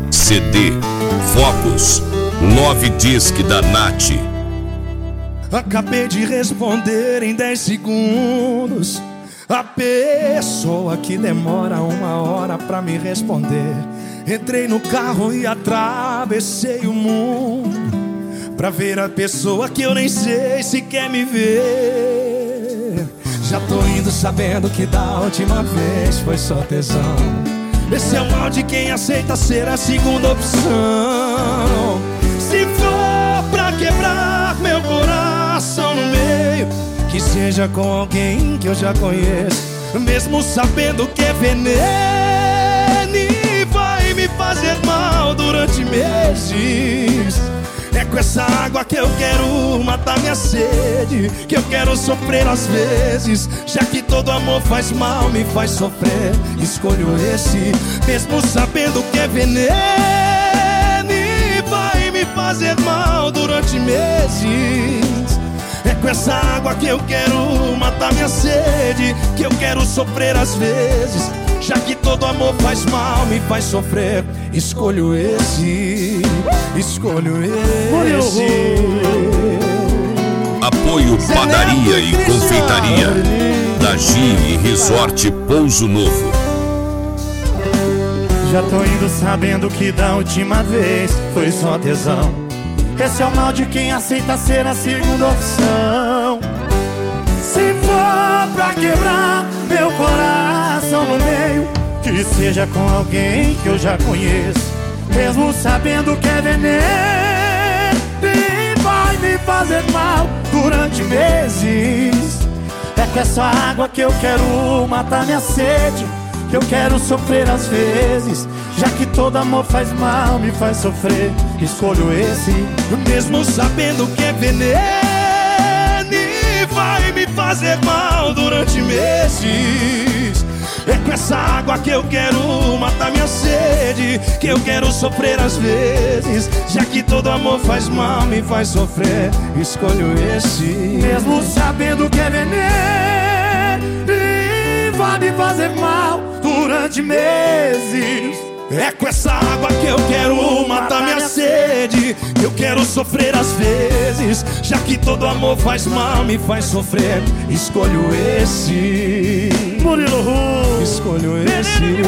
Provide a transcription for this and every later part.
CD, Focus, 9 Disc da Nath. Acabei de responder em 10 segundos. A pessoa que demora 1 hora pra me responder. Entrei no carro e atravessei o mundo pra ver a pessoa que eu nem sei se quer me ver. Já tô indo sabendo que da última vez foi só tesão. Esse é o mal de quem aceita ser a segunda opção. Se for pra quebrar meu coração no meio, que seja com alguém que eu já conheço, mesmo sabendo que é veneno e vai me fazer mal durante meses. É com essa água que eu quero matar minha sede, que eu quero sofrer às vezes, já que todo amor faz mal, me faz sofrer. Escolho esse, mesmo sabendo que é veneno e vai me fazer mal durante meses. É com essa água que eu quero matar minha sede, que eu quero sofrer às vezes, já que todo amor faz mal, me faz sofrer. Escolho esse, escolho esse. Apoio Padaria e Confeitaria da G Resort Pouso Novo. Já tô indo sabendo que da última vez foi só tesão. Esse é o mal de quem aceita ser a segunda opção. Se for pra quebrar meu coração no meio, que seja com alguém que eu já conheço, mesmo sabendo que é veneno e vai me fazer mal durante meses. É com essa água que eu quero matar minha sede, que eu quero sofrer às vezes, já que todo amor faz mal, me faz sofrer. Escolho esse, mesmo sabendo que é veneno e vai me fazer mal durante meses. É com essa água que eu quero matar minha sede, que eu quero sofrer às vezes, já que todo amor faz mal, me faz sofrer. Escolho esse, mesmo sabendo que é veneno e vai me fazer mal durante meses. É com essa água que eu quero matar minha sede, que eu quero sofrer às vezes, já que todo amor faz mal, me faz sofrer. Escolho esse, Murilo Ru. Escolho esse.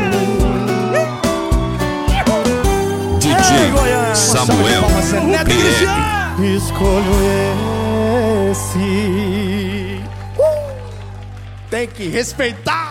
DJ Samuel PR. Escolho esse. Tem que respeitar.